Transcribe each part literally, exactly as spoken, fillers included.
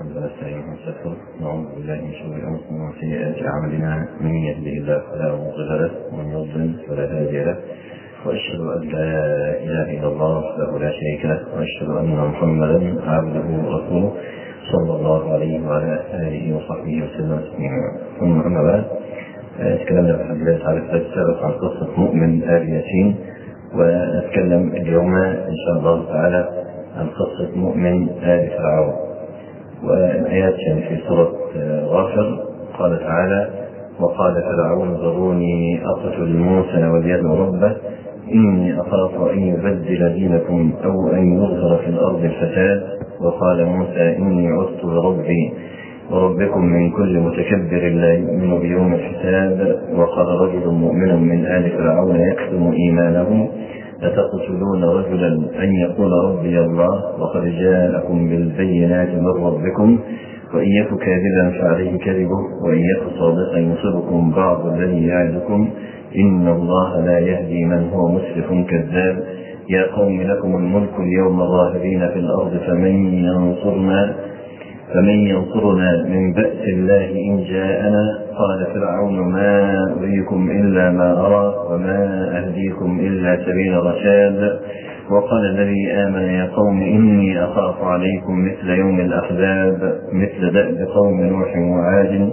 نحمده ونستعينه ونستغفره ونعوذ بالله من شرور انفسنا وسيئات اعمالنا، من يهده الله فلا مضل له ومن يضلل فلا هادي له، واشهد ان لا اله الا الله وحده لا شريك له، واشهد ان محمدا عبده ورسوله صلى الله عليه وعلى اله وصحبه وسلم تسليما. ثم اما بعد، تكلمنا في الحديث على السابق عن قصه مؤمن ال ياسين، ونتكلم اليوم ان شاء الله تعالى عن قصه مؤمن ال فرعون. والآيات يعني في سورة غافر قال تعالى: وقال فرعون ذروني أقتل موسى وليدع ربه إني أخاف أن يبدل دينكم أو أن يظهر في الأرض الفساد. وقال موسى إني عذت بربي وربكم من كل متكبر لا يؤمن بيوم الحساب. وقال رجل مؤمن من آل فرعون يكتم إيمانه: أتقتلون رجلا أن يقول ربي الله وقد جاءكم بالبينات من ربكم وإن يك كاذبا فعليه كذبه وإن يك صادقا يصبكم بعض الذي يعدكم إن الله لا يهدي من هو مسرف كذاب. يا قوم لكم الملك اليوم ظاهرين في الأرض فمن ينصرنا فمن ينصرنا من بأس الله إن جاءنا. قال فرعون: ما أريكم إلا ما أرى وما أهديكم إلا سبيل رشاد. وقال الذي آمن: يا قوم إني أخاف عليكم مثل يوم الأحزاب مثل دأب قوم نوح وعاد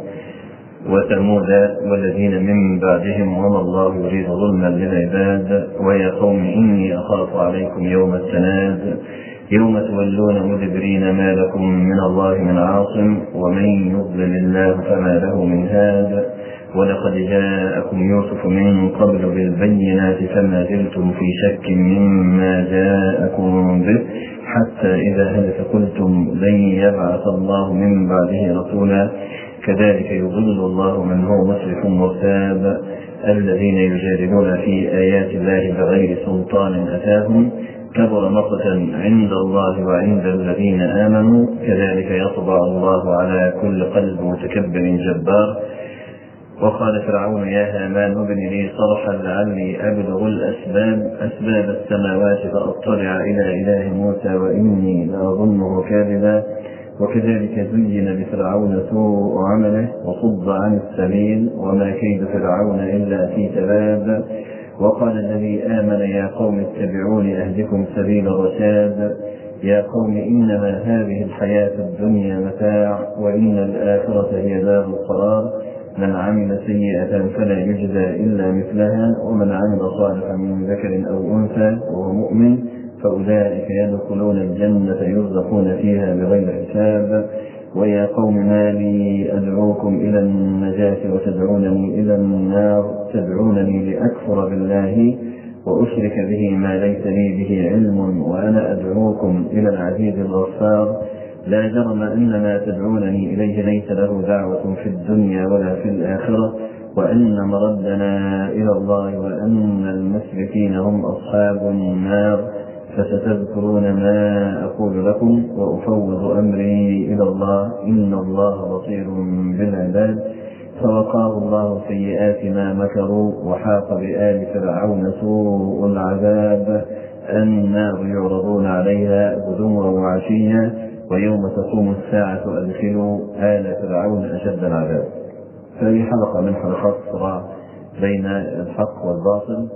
وثمود والذين من بعدهم وما الله يريد ظلما للعباد. ويا قوم إني أخاف عليكم يوم التناد يوم تولون مدبرين ما لكم من الله من عاصم ومن يضلل الله فما له من هاد. ولقد جاءكم يوسف من قبل بالبينات فما زلتم في شك مما جاءكم به حتى إذا هلك قلتم لن يبعث الله من بعده رسولا. كذلك يضل الله من هو مسرف مرتاب. الذين يجادلون في آيات الله بغير سلطان أتاهم كبر مقتا عند الله وعند الذين آمنوا كذلك يطبع الله على كل قلب متكبر جبار. وقال فرعون: يا هامان ابن لي صرحا لعلي أبلغ الأسباب أسباب السماوات فأطلع إلى إله موسى وإني لأظنه كاذبا. وكذلك زين لفرعون سوء عمله وصد عن السبيل وما كيد فرعون إلا في تباب. وقال الذي آمن: يا قوم اتبعون أهدكم سبيل الرشاد. يا قوم إنما هذه الحياة الدنيا متاع وإن الآخرة هي دار القرار. من عمل سيئة فلا يجزى إلا مثلها ومن عمل صالحا من ذكر أو أنثى وهو مؤمن فأولئك يدخلون الجنة يرزقون فيها بغير حساب. ويا قوم ما لي أدعوكم إلى النجاة وتدعونني إلى النار تدعونني لأكفر بالله وأشرك به ما ليس لي به علم وأنا أدعوكم إلى العزيز الغفار. لا جرم أن ما تدعونني إليه ليس له دعوة في الدنيا ولا في الآخرة وأن مردنا إلى الله وأن المسرفين هم أصحاب النار. فستذكرون ما أقول لكم وأفوض أمري إلى الله إن الله بصير بالعباد. فوقاه الله سيئات ما مكروا وحاق بآل فرعون سوء العذاب. النار يعرضون عليها غدوا وعشيا ويوم تقوم الساعة أدخلوا آل فرعون أشد العذاب. فهي حلقة من حلقات الصراع بين الحق والباطل،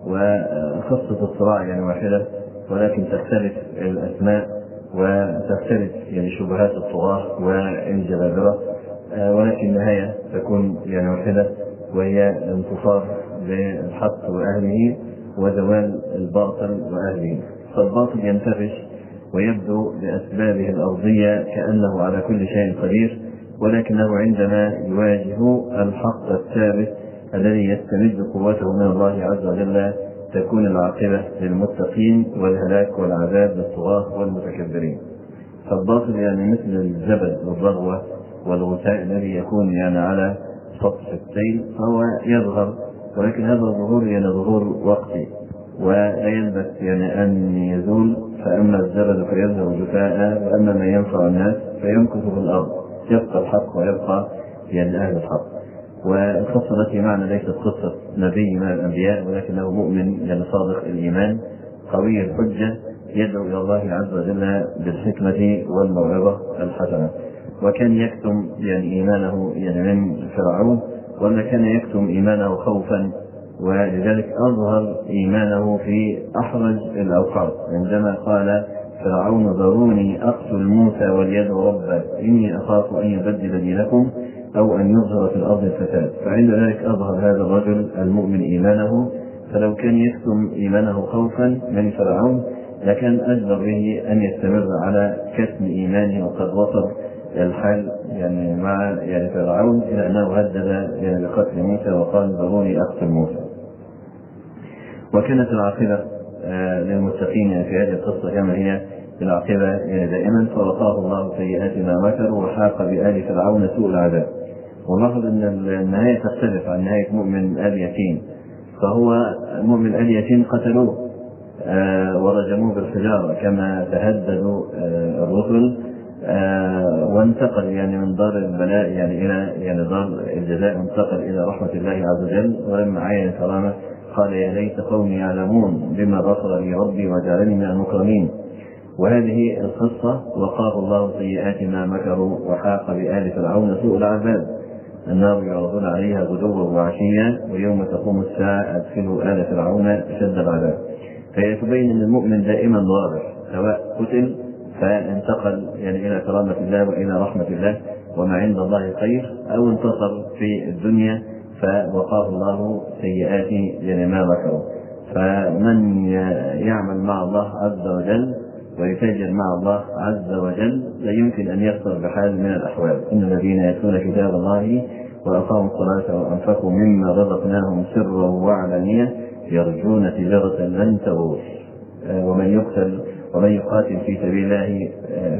وقصة الصراع يعني واحدة ولكن تختلف الأسماء وتختلف يعني شبهات الطغاة والجبابرة، ولكن النهاية تكون يعني واحدة وهي انتصار للحق وأهله وزوال الباطل وأهله. فالباطل ينتفش ويبدو بأسبابه الأرضية كأنه على كل شيء قدير، ولكنه عندما يواجه الحق الثابت الذي يستمد قوته من الله عز وجل تكون العاقبة للمتقين والهلاك والعذاب للطغاة والمتكبرين. فالباطل يعني مثل الزبد والرغوة والغثاء الذي يكون يعني على سطح السيل فهو يظهر، ولكن هذا الظهور يعني ظهور وقتي ولا يلبث يعني أن يزول. فأما الزبد فيظهر جفاء وأما ما ينفع الناس فيمكث في الأرض. يبقى الحق ويبقى يعني أهل الحق. والقصة التي معنا ليست قصة نبي من الأنبياء ولكنه مؤمن يعني صادق الإيمان قوي الحجة يدعو إلى الله عز وجل بالحكمة والموعظة الحسنة. وكان يكتم يعني إيمانه يعني من فرعون، وما كان يكتم إيمانه خوفا، ولذلك أظهر إيمانه في أحرج الأوقات عندما قال فرعون ذروني أقتل موسى وليدعو ربه إني أخاف أن يبدل دينكم أو أن يظهر في الأرض الفساد. فعند ذلك أظهر هذا الرجل المؤمن إيمانه، فلو كان يكتم إيمانه خوفا من فرعون لكان أجدر به أن يستمر على كتم إيمانه، وقد وصل الحال يعني مع يعني فرعون إلى أنه هدد يعني بقتل موسى وقال ذروني أقتل موسى. وكانت العاقبة آه للمتقين في هذه القصة كما هي العاقبة يعني دائما، فوقاه الله سيئات ما مكروا وحاق بآل فرعون سوء العذاب. ولاحظ أن النهاية تختلف عن نهاية مؤمن آل يتيم، فهو مؤمن آل يتيم قتلوه آه ورجموه بالحجارة كما تهددوا آه الرسل، آه وانتقل يعني من دار البلاء يعني إلى يعني دار الجزاء، وانتقل إلى رحمة الله عز وجل. ولما عين كرامة قال يا ليت قومي يعلمون بما غفر لي ربي وجعلني من المكرمين. وهذه القصة وقاه الله سيئات ما مكروا وحاق بآل فرعون سوء العذاب النار يعرضون عليها غدوا وعشيا ويوم تقوم الساعة أدخلوا آل فرعون أشد العذاب. فهي تبين أن المؤمن دائما ضارع، سواء قتل فانتقل يعني إلى كرامة الله وإلى رحمة الله وما عند الله خير، أو انتصر في الدنيا فوقاه الله سيئات يعني ما مكروا. فمن يعمل مع الله عز وجل ويتاجر مع الله عز وجل لا يمكن أن يخسر بحال من الأحوال. إن الذين يتلون كتاب الله وأقاموا الصلاة وأنفقوا مما رزقناهم سرا وعلانية يرجون تجارة لن تبور. ومن يقتل ومن يقاتل في سبيل الله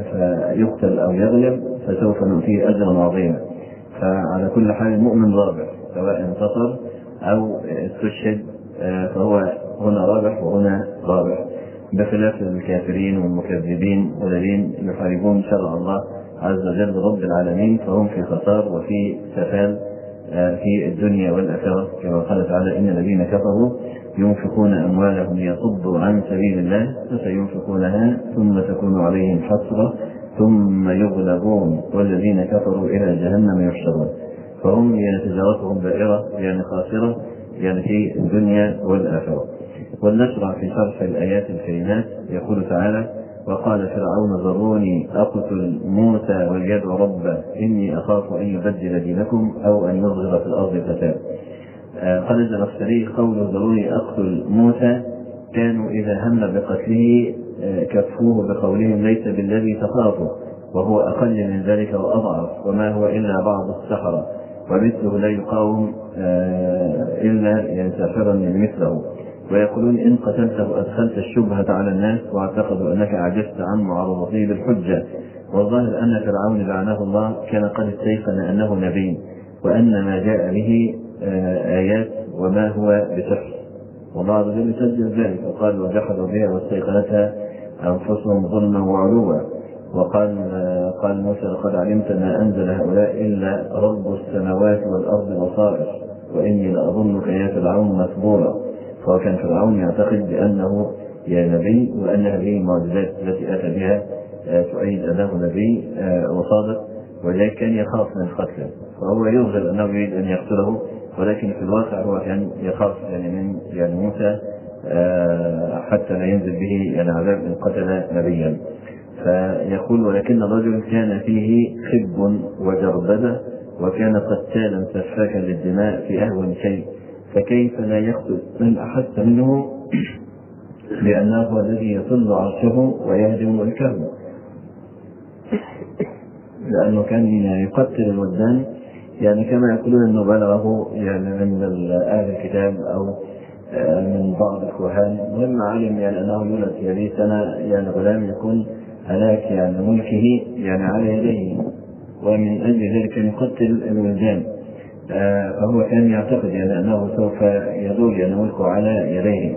فيقتل أو يغلب فسوف نؤتيه أجرا عظيما. فعلى كل حال المؤمن رابح، سواء انتصر أو استشهد فهو هنا رابح وهنا رابح، بخلاف الكافرين والمكذبين والذين يحاربون شرع الله عز وجل رب العالمين، فهم في خسار وفي سفال في الدنيا والآخرة، كما قال تعالى إن الذين كفروا ينفقون أموالهم ليصدوا عن سبيل الله فسينفقونها ثم تكون عليهم حسرة ثم يغلبون والذين كفروا إلى جهنم يحشرون. فهم يعني تجارتهم دائرة يعني خاسرة يعني في الدنيا والآخرة. ولنشرع في شرح الآيات الكريمات. يقول تعالى وقال فرعون ذروني أقتل موسى وليدعو ربه إني أخاف أن يبدل دينكم أو أن يظهر في الأرض فساد. قال الزمخشري قوله ذروني أقتل موسى كانوا إذا هم بقتله كفوه بقولهم ليس بالذي تخافه وهو أقل من ذلك وأضعف وما هو إلا بعض السحرة ومثله لا يقاوم إلا يعني ساحرا مثله. ويقولون إن قتلته أدخلت الشبهة على الناس واعتقدوا أنك عجزت عن معارضته بالحجة. والظاهر أن فرعون لعنه الله كان قد استيقن أنه نبي وأن ما جاء به آيات وما هو بسحر، والله عز وجل يسجل ذلك وقال وجحدوا بها واستيقنتها أنفسهم ظلما وعلوا. وقال قال موسى لقد علمت ما أنزل هؤلاء إلا رب السماوات والأرض بصائر وإني لأظنك يا فرعون مثبورا. فكان فرعون يعتقد بأنه يا نبي وأن هذه المعجزات التي أتى بها تؤيد أنه نبي وصادق، ولذلك كان يخاف من قتله، فهو يظهر أنه يريد أن يقتله ولكن في الواقع هو كان يخاف يعني من يعني موسى حتى لا ينزل به يعني عذاب إن قتل نبيا. فيقول ولكن الرجل كان فيه خب وجربدة وكان قتالا سفاكا للدماء في أهون شيء، فكيف لا يقتل من أحس منه لأنه هو الذي يطل عرشه ويهدم الكرم، لأنه كان يقتل الودان يعني كما يقولون أنه بلغه يعني من أهل الكتاب أو من بعض الكهان. ولما علم يعني أنه يولد في هذه السنة يعني غلام يكون هلاك يعني ملكه يعني على يديه، ومن أجل ذلك يقتل الولدان. فهو كان يعتقد يعني أنه سوف يدور يعني ملكه على يديه،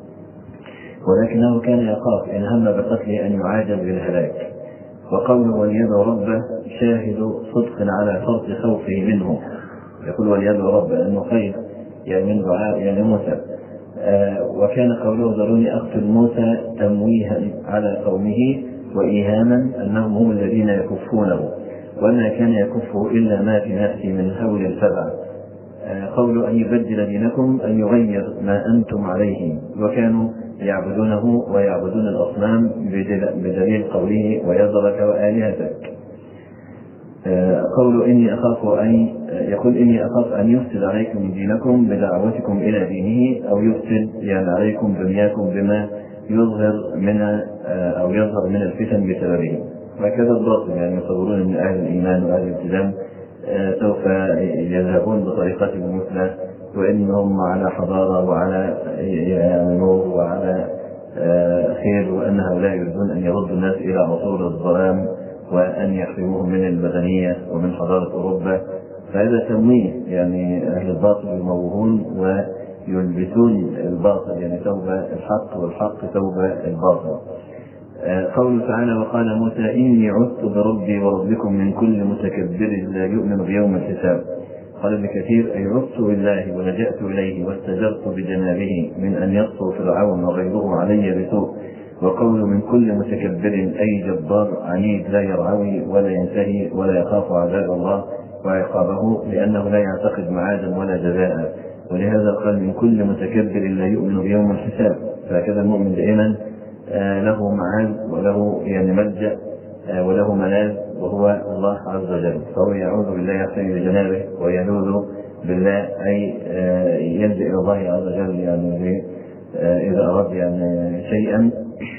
ولكنه كان يخاف إن هم بقتله أن يعاجل بالهلاك. وقوله وليدعو ربه شاهد صدق على فرط خوفه منه. يقول وليدعو ربه أنه خير يعني من دعاء يعني موسى. آه وكان قوله ذروني أقتل موسى تمويها على قومه وإيهاما أنهم هم الذين يكفونه. وما كان يكف إلا ما في نفسي من هول الفزع. قول أن يبدل دينكم أن يغير ما أنتم عليه، وكانوا يعبدونه ويعبدون الأصنام بدليل قوله ويذرك وآلهتك. قول إني أخاف أن يقول إني أخاف أن يفسد عليكم دينكم بدعوتكم إلى دينه، أو يفسد يعني عليكم دنياكم بما يظهر من أو يظهر من الفتن بسببه. وكذا الباطل، يعني يصورون أن أهل الإيمان وأهل الالتزام سوف يذهبون بطريقتهم المثلى، وإنهم على حضارة وعلى نور وعلى خير، وأن هؤلاء يريدون أن يردوا الناس إلى عصور الظلام وأن يحرموهم من المدنية ومن حضارة أوروبا. فهذا تمويه، يعني أهل الباطل يموهون ويلبسون الباطل يعني ثوب الحق والحق ثوب الباطل. قوله تعالى وقال موسى إني عذت بربي وربكم من كل متكبر لا يؤمن بيوم الحساب. قال ابن كثير أي عذت بالله ولجأت إليه واستجرت بجنابه من أن يطغى فرعون وغيره علي بسوء. وقول من كل متكبر أي جبار عنيد لا يرعوي ولا ينتهي ولا يخاف عذاب الله وعقابه، لأنه لا يعتقد معادا ولا جزاء، ولهذا قال من كل متكبر لا يؤمن بيوم الحساب. فهكذا المؤمن دائما له معاد وله يعني ملجأ وله ملاذ، وهو الله عز وجل. فهو يعوذ بالله يحتمي بجنابه ويلوذ بالله أي يلجأ إلى الله عز وجل، يعني إذا أراد يعني شيئا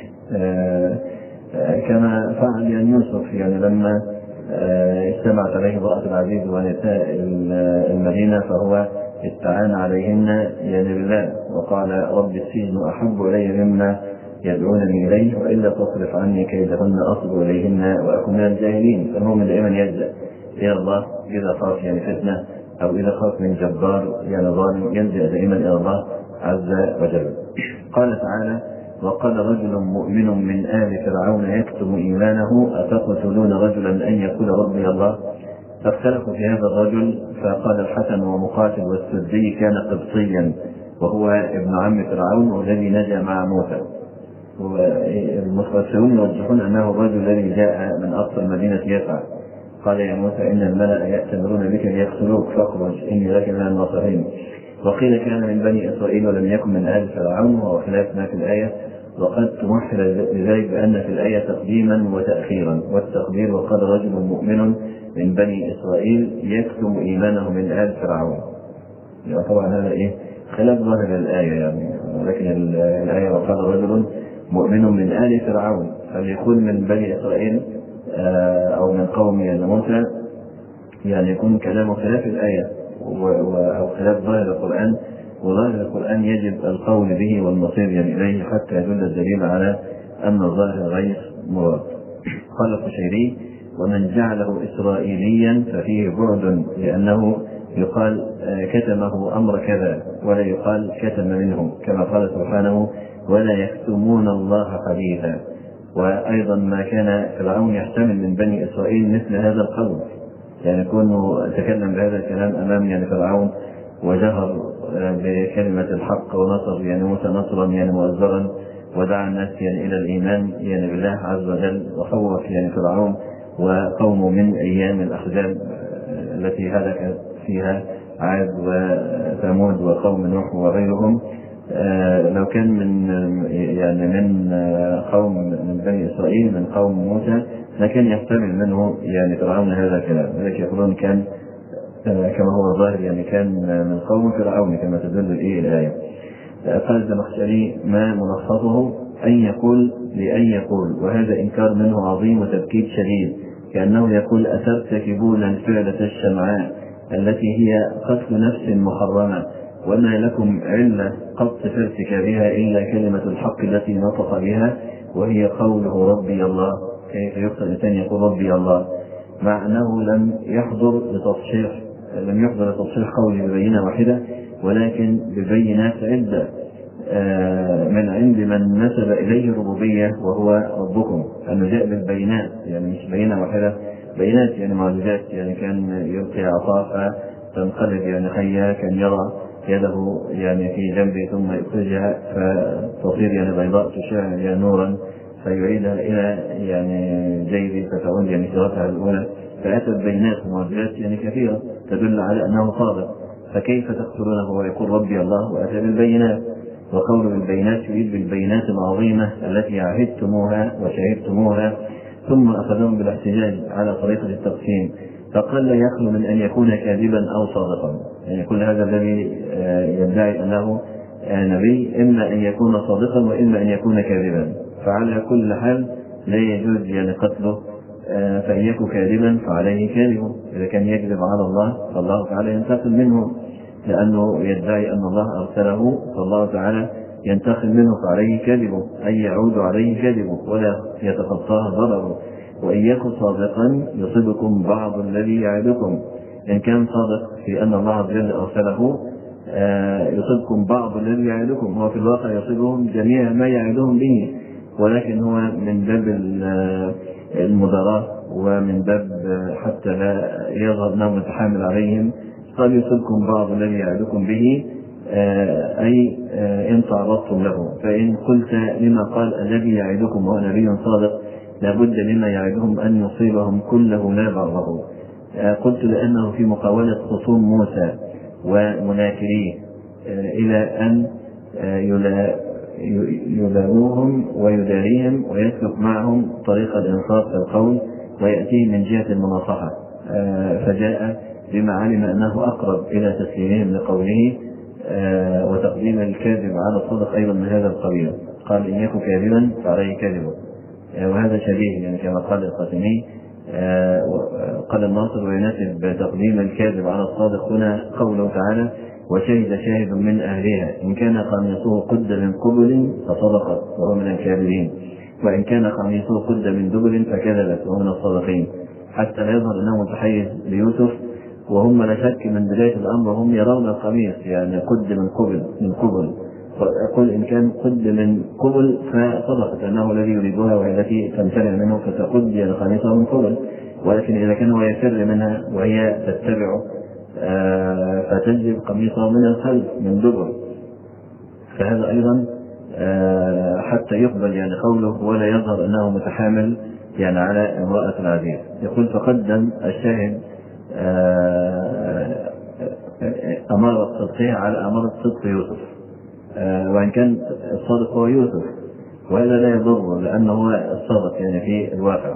كما فعل يعني يوسف، يعني لما اجتمعت عليه امرأة العزيز ونساء المدينة فهو استعان عليهن يعني بالله، وقال رب السجن أحب إلي مما يدعونني إليه وإلا تصرف عني كيدهن أصب إليهن وأكون من الجاهلين. فالمؤمن دائما يلجأ إلى الله إذا خاف يعني فتنة أو إذا خاف من جبار يعني ظالم، يلجأ دائما إلى الله عز وجل. قال تعالى وقال رجل مؤمن من آل فرعون يكتم إيمانه أتقتلون رجلا أن يقول ربي الله. فاختلفوا في هذا الرجل، فقال الحسن ومقاتل والسدي كان قبطيا وهو ابن عم فرعون والذي نجا مع موسى. والمفسرون يرجحون أنه الرجل الذي جاء من أقصى المدينة يسعى. قال يا موسى إن الملأ يأتمرون بك ليقتلوك فاخرج إني لك من الناصحين. وقيل كان من بني إسرائيل ولم يكن من آل فرعون، وهو خلاف ما في الآية، وقد تمثل لذلك بأن في الآية تقديما وتأخيرا. والتقدير وقال رجل مؤمن من بني إسرائيل يكتم إيمانه من آل فرعون. يعني طبعا هذا إيه خلاف ظاهر الآية يعني، ولكن الآية وقال رجل مؤمن من آل فرعون، فليكون من بني إسرائيل أو من قوم موسى، يعني يكون كلامه خلاف الآية أو خلاف ظاهر القرآن. وظاهر القرآن يجب القول به والمصير يعني إليه حتى يدل الدليل على أن الظاهر غير مراد. قال القشيري ومن جعله إسرائيليا ففيه بعد، لأنه يقال كتمه أمر كذا ولا يقال كتم منه، كما قال سبحانه ولا يكتمون الله حديثا. وأيضا ما كان فرعون يحتمل من بني إسرائيل مثل هذا القول، يعني كونه تكلم بهذا الكلام أمام يعني فرعون وجهر بكلمة الحق ونصر يعني موسى نصرا يعني مؤزرا، ودعا الناس يعني إلى الإيمان يعني بالله عز وجل، وخوف يعني فرعون وقومه من أيام الأحزاب التي هلك فيها عاد وثمود وقوم نوح وغيرهم. لو كان من يعني من قوم من بني إسرائيل من قوم موسى لكن يحتمل منه يعني فرعون هذا الكلام، ولكن يقولون كان كما هو الظاهر يعني كان من قوم فرعون كما تدل إليه الآية. قال الزمخشري ما ملخصه أن يقول لأن يقول، وهذا إنكار منه عظيم وتبكيت شديد، كأنه يقول أترتكبون الفعلة الشمعاء التي هي قتل نفس محرمة، وما لكم علة قط في ارتكابها إلا كلمة الحق التي نطق بها وهي قوله ربي الله. كيف يقصد الإنسان يقول ربي الله مع أنه لم يحضر لتصحيح لم يحضر لتصحيح قوله ببينة واحدة، ولكن ببينات عدة من عند من نسب إليه الربوبية وهو ربكم، أنه جاء بالبينات يعني مش بينة واحدة، بينات يعني معجزات، يعني كان يلقي عصا فتنقلب يعني حية، كان يرى يده يعني في جنبه ثم يخرجها فتصير يعني بيضاء تشع يعني نورا فيعيدها إلى يعني جيبه فتعود يعني سيرتها الأولى. فأتى بينات ومعجزات يعني كثيرة تدل على أنه صادق، فكيف تقتلونه ويقول ربي الله وأتى بالبينات؟ وقول بالبينات يريد بالبينات العظيمة التي عهدتموها وشهدتموها، ثم أخذهم بالاحتجاج على طريقة التقسيم، فقال لا يخلو من أن يكون كاذبا أو صادقا. يعني كل هذا الذي يدعي أنه نبي إما أن يكون صادقا وإما أن يكون كاذبا، فعلى كل حال لا يجوز يعني قتله، فإن يكن كاذبا فعليه كاذبه. إذا كان يكذب على الله فالله تعالى ينتقم منه، لأنه يدعي أن الله أرسله فالله تعالى ينتقم منه فعليه كذبه، أي يعود عليه كذبه ولا يتخطاه ضرره. وإن يكن صادقا يصيبكم بعض الذي يعدكم، إن كان صادق في أن الله عز وجل أرسله يصيبكم بعض الذي يعدكم، هو في الواقع يصيبهم جميع ما يعدهم به، ولكن هو من باب المداراة ومن باب حتى لا يظهر أنه متحامل عليهم، قال يصيبكم بعض الذي يعدكم به، أي إن تعرضتم له. فإن قلت لما قال الذي يعدكم وهو نبي صادق لابد لما يعدهم أن يصيبهم كله لا بعضه. قلت لأنه في مقاولة خصوم موسى ومناكريه إلى أن يلاوهم ويداريهم ويسلك معهم طريق الإنصاف في القول ويأتيه من جهة المناصحة، فجاء بما علم أنه أقرب إلى تسليمهم لقوله وتقديم الكاذب على الصدق أيضا من هذا القبيل. قال إن يكن كاذبا فعليه كاذبه، وهذا شبيه يعني كما قال القاسمي. قال الناصر ويناسب تقديم الكاذب على الصادق هنا قوله تعالى وشهد شاهد من أهلها إن كان قميصه قد من قبل فصدقت وهو من الكاذبين، وإن كان قميصه قد من دبر فكذبت وهو من الصادقين، حتى لا يظهر أنه متحيز ليوسف. وهم لا شك من بداية الأمر هم يرون القميص يعني قد من قبل من قبل فأقول إن كان قد من قبل فصدقت أنه الذي يريدها وهي التي تمتنع منه فتقد يعني قميصه من قبل، ولكن إذا كان هو يفر منها وهي تتبعه آه فتجذب قميصه من الخلف من دبر، فهذا أيضا آه حتى يقبل يعني قوله ولا يظهر أنه متحامل يعني على امرأة العزيز. يقول فقدم الشاهد آه أمارة صدقه على أمارة صدق يوسف، آه وإن كان الصادق هو يوسف وهذا لا يضر لأنه هو الصادق يعني في الواقع،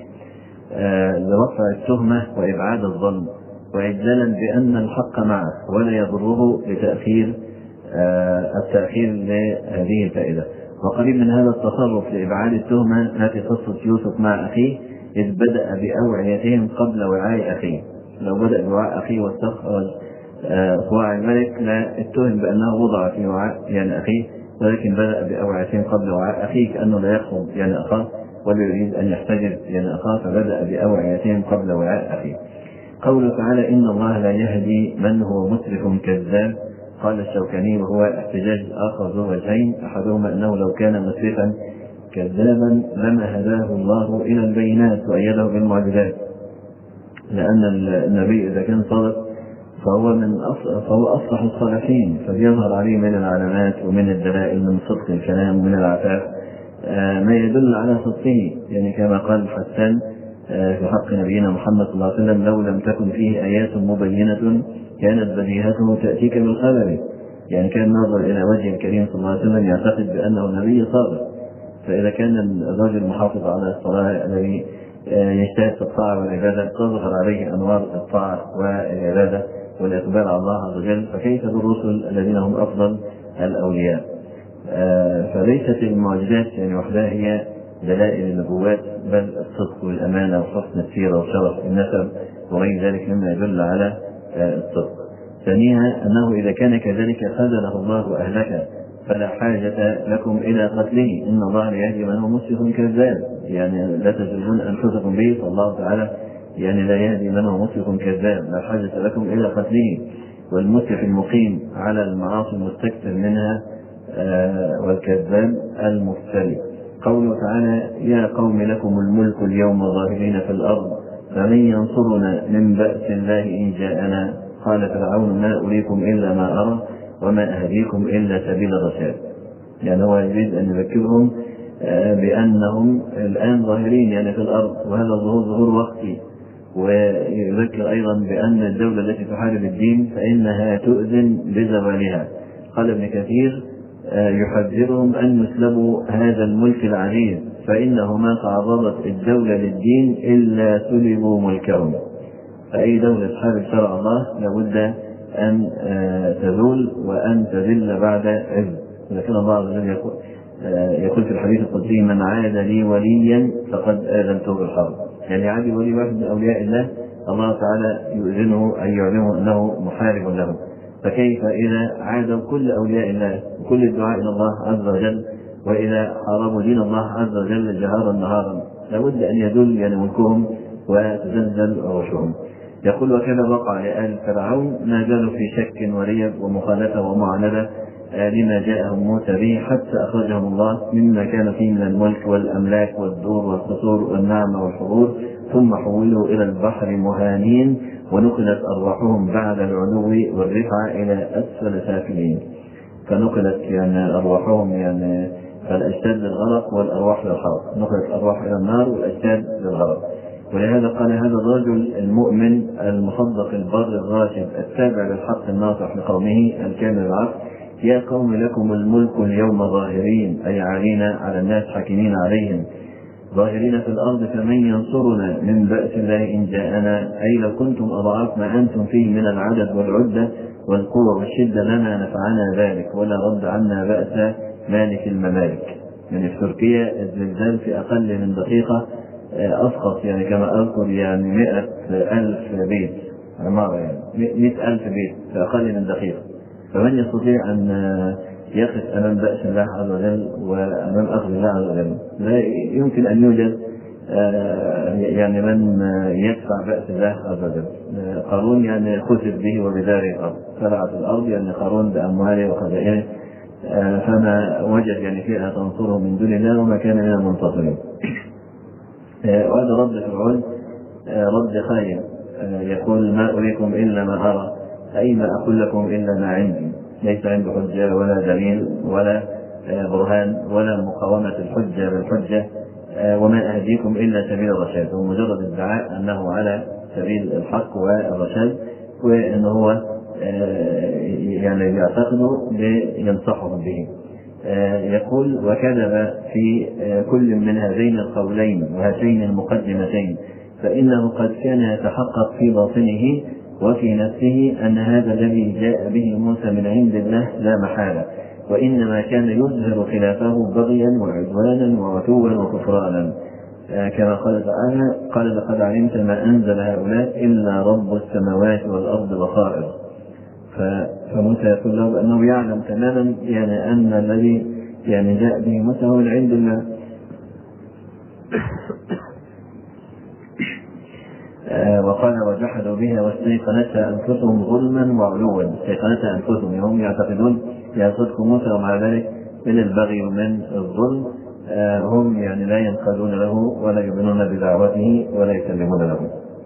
آه لرفع التهمة وإبعاد الظلم وإجلالا بأن الحق معه ولا يضره لتأخير آه التأخير لهذه الفائدة. وقريب من هذا التصرف لإبعاد التهمة التي قصة يوسف مع أخيه إذ بدأ بأوعيتهم قبل وعاء أخيه. لو بدأ بوعاء أخيه واستخرج وعاء الملك لا اتهم بأنه وضع في وعاء يعني أخيه، ولكن بدأ بأوعيتهم قبل وعاء أخيه كأنه لا يخرج يعني أخاه ولا يريد أن يحتجز يعني أخاه، فبدأ بأوعيتهم قبل وعاء أخيه. قوله تعالى إن الله لا يهدي من هو مسرف كذاب. قال الشوكاني وهو احتجاج آخر ذو وجهين، أحدهما أنه لو كان مسرفا كذابا لما هداه الله إلى البينات وأيده بالمعجزات، لأن النبي إذا كان صادق فهو من أصل فهو أصلح الصالحين، فبيظهر عليه من العلامات ومن الدلائل من صدق الكلام ومن العفاف ما يدل على صدقه، يعني كما قال حسان في حق نبينا محمد صلى الله عليه وسلم لو لم تكن فيه آيات مبينة كانت بديهته تأتيك بالخبر، يعني كان ناظر إلى وجه الكريم صلى الله عليه وسلم يعتقد بأنه نبي صادق. فإذا كان الرجل محافظ على الصلاة الذي يجتهد في الطاعة والعبادة تظهر عليه أنوار الطاعة والعبادة والإقبال على الله عز وجل، فكيف بالرسل الذين هم أفضل الأولياء؟ فليست المعجزات يعني وحدها هي دلائل النبوات، بل الصدق والأمانة وحسن السيرة وشرف النسب وغير ذلك مما يدل على الصدق. ثانيها أنه إذا كان كذلك خذله الله وأهلك فلا حاجة لكم إلى قتله، إن الله لا يهدي من هو مسرف كذاب، يعني لا تجلبون أنفسكم به، فالله تعالى يعني لا يهدي من هو مسرف كذاب، لا حاجة لكم إلى قتله. والمسرف المقيم على المعاصي المستكثر منها آه والكذاب المفتري. قوله تعالى يا قوم لكم الملك اليوم ظاهرين في الأرض فمن ينصرنا من بأس الله إن جاءنا قال فرعون ما أريكم إلا ما أرى وما أهديكم إلا سبيل الرشاد. يعني هو يريد أن يذكرهم بأنهم الآن ظاهرين يعني في الأرض، وهذا الظهور ظهور وقتي، ويذكر أيضا بأن الدولة التي تحارب الدين فإنها تؤذن بزوالها. قال ابن كثير يحذرهم أن يسلبوا هذا الملك العزيز، فإنه ما تعرضت الدولة للدين إلا سلبوا ملكهم. فأي دولة تحارب شرع الله لابد أن تزول وأن تذل بعد عز. لكن الله عز وجل يقول, يقول في الحديث القدسي: من عاد لي وليا فقد آذنته بالحرب. يعني عادي ولي واحد من أولياء الله الله تعالى يؤذنه أن يعلمه أنه محارب له، فكيف إذا عادوا كل أولياء الله وكل الدعاء إلى الله عز وجل، وإذا حاربوا دين الله عز وجل جهارا نهارا؟ لابد أن يدل يعني ملكهم وتزلزل عروشهم. يقول: وكان وقع لآل فرعون ما زالوا في شك وريب ومخالفة ومعاندة لما جاءهم موسى به، حتى أخرجهم الله مما كان فيه من الملك والأملاك والدور والقصور والنعمة والحرور، ثم حولوا إلى البحر مهانين، ونقلت أرواحهم بعد العلو والرفعة إلى أسفل سافلين. فنقلت يعني أرواحهم يعني فالأجساد للغرق والأرواح للحرق، نقلت الأرواح إلى النار والأجساد للغرق. ولهذا قال هذا الرجل المؤمن المصدق البر الراشد التابع للحق الناصح لقومه الكامل العقل: يا قوم لكم الملك اليوم ظاهرين، أي عالين على الناس حاكمين عليهم، ظاهرين في الأرض، فمن ينصرنا من بأس الله إن جاءنا؟ أي لو كنتم أضعاف ما أنتم فيه من العدد والعدة والقوة والشدة لما نفعنا ذلك ولا رد عنا بأس مالك الممالك. يعني في تركيا الزلزال في أقل من دقيقة أسقط يعني كما أذكر يعني مئة ألف بيت عمارة، يعني مئة ألف بيت في أقل من دقيقة. فمن يستطيع أن يقف أمام بأس الله عز وجل وأمام أخذ الله عز وجل؟ لا يمكن أن يوجد يعني من يدفع بأس الله عز وجل. قارون يعني خسف به وبداره الأرض، فلعت الأرض يعني قارون بأمواله وخزائنه، فما وجد يعني فيها تنصره من دون الله وما كان من المنتصرين. وهذا رد فرعون رد خاين، يقول: ما أريكم إلا ما أرى، أي ما أقول لكم إلا ما عندي، ليس عنده حجة ولا دليل ولا برهان ولا مقاومة الحجة بالحجة، وما أهديكم إلا سبيل الرشاد. هو مجرد ادعاء أنه على سبيل الحق والرشاد، وأنه هو يعني يعتقد ينصحهم به. يقول: وكذب في كل من هذين القولين وهاتين المقدمتين، فإنه قد كان يتحقق في باطنه وفي نفسه أن هذا الذي جاء به موسى من عند الله لا محالة، وإنما كان يظهر خلافه بغيا وعدوانا وعتوا وكفرانا، كما قال تعالى: قال: لقد علمت ما أنزل هؤلاء إلا رب السماوات والأرض بصائر. فموسى يقول له بأنه يعلم تماما يعني أن الذي يعني جاء به موسى هو من عند الله. وقال: وجحدوا بها واستيقنتها أنفسهم ظلما وعلوا. استيقنتها أنفسهم، هم يعتقدون يا صدق موسى، ومع ذلك من البغي ومن الظلم هم يعني لا ينقادون له ولا يؤمنون بدعوته ولا يسلمون له.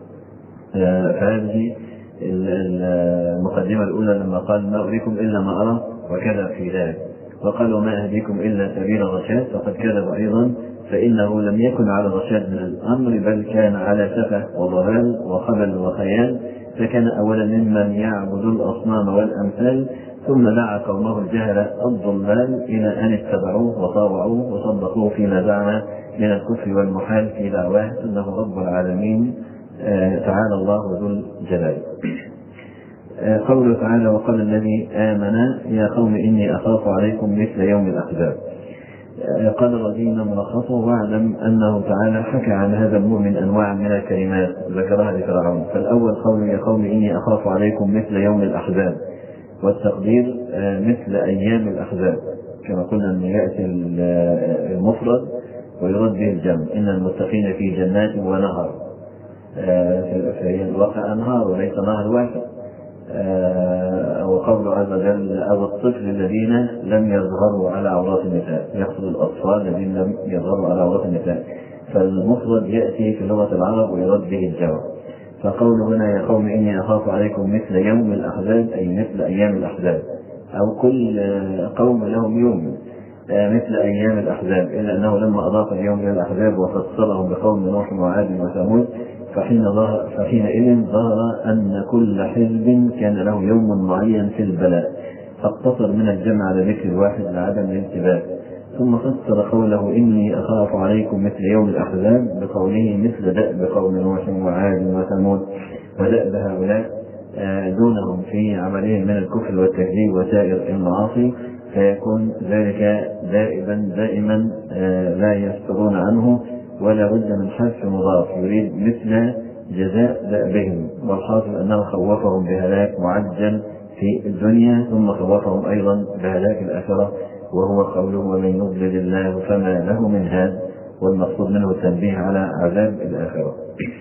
فهذه المقدمة الأولى لما قال: ما أريكم إلا ما أرى، وكذب في ذلك. وقال: وما أهديكم إلا سبيل الرشاد، فقد كذب أيضا، فإنه لم يكن على رشاد من الأمر، بل كان على سفه وضلال وخبل وخيال، فكان أولا ممن يعبد الأصنام والأمثال، ثم دعا قومه الجهل الضلال إلى أن اتبعوه وطاوعوه وصدقوه فيما زعم من الكفر والمحال في دعواه أنه رب العالمين تعالى الله ذو الجلال. قوله تعالى: وقال الذي آمن يا قوم إني أخاف عليكم مثل يوم الأحزاب. قال الرجيم ملخصه: واعلم أنه تعالى حكى عن هذا المؤمن أنواع من الكلمات ذكرها لفرعون. فالأول قول يا قوم إني أخاف عليكم مثل يوم الأحزاب، والتقدير مثل أيام الأحزاب، كما قلنا أن يأتي المفرد ويرد به الجمع: إن المتقين في جنات ونهر، في الواقع أنهار وليس نهر واحد. وقوله عز وجل: أو الطفل الذين لم يظهروا على عورات النساء، يقصد الأطفال الذين لم يظهروا على عورات النساء. فالمفرد يأتي في لغة العرب ويرد به الجمع. فقول هنا يا قوم إني أخاف عليكم مثل يوم الأحزاب، أي مثل أيام الأحزاب، أو كل قوم لهم يوم مثل أيام الأحزاب، إلا أنه لما أضاف اليوم إلى الأحزاب وفصلهم بقوم نوح وعاد وثمود فحين ظهر فحينئذ ظهر أن كل حزب كان له يوم معين في البلاء، فاقتصر من الجمع على ذكر الواحد لعدم الانتباه. ثم فسر قوله إني أخاف عليكم مثل يوم الأحزاب بقوله مثل دأب قوم نوح وعاد وثمود، ودأب هؤلاء دونهم في عملهم من الكفر والتكذيب وسائر المعاصي، فيكون ذلك دائما دائما لا يفترون عنه، ولا بد من حذف مضاف يريد مثل جزاء دأبهم. والحاصل أنه خوفهم بهلاك معجل في الدنيا، ثم خوفهم أيضا بهلاك الآخرة، وهو قوله ومن يضلل الله فما له من هاد، والمقصود منه التنبيه على عذاب الآخرة.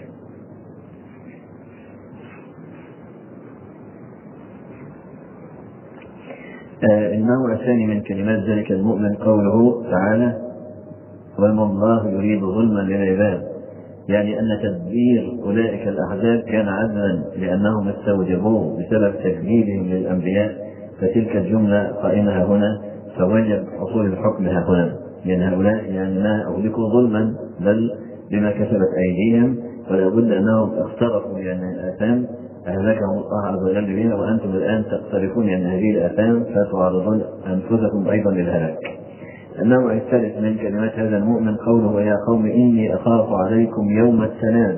آه النوع الثاني من كلمات ذلك المؤمن قوله تعالى وما الله يريد ظلما للعباد، يعني أن تدبير أولئك الأحزاب كان عدلا لأنهم استوجبوه بسبب تكذيبهم للأنبياء، فتلك الجملة قائمة هنا، فوجب حصول الحكم ها هنا، لأن هؤلاء يعني ما أهلكوا ظلما بل بما كسبت أيديهم، ولا بد أنهم اقترفوا يعني الآثام أهلكهم الله عز وجل بها، وأنتم الآن تقترفون يعني هذه الآثام فتعرضون أنفسكم أيضا للهلاك. النوع الثالث من كلمات هذا المؤمن قوله يا قوم إني أخاف عليكم يوم التناد.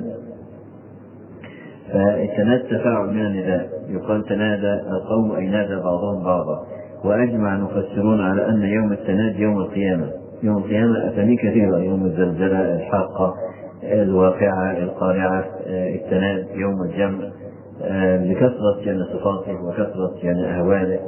فالتناد تفاعل من النداء، يقال تنادى القوم أي نادى بعضهم بعضا، وأجمع المفسرون على أن يوم التناد يوم القيامة. يوم القيامة أسامي كثيرة، يوم الزلزلة، الحاقة، الواقعة، القارعة، التناد، يوم الجمع، لكثرة يعني صفاته وكثرة يعني أهواله،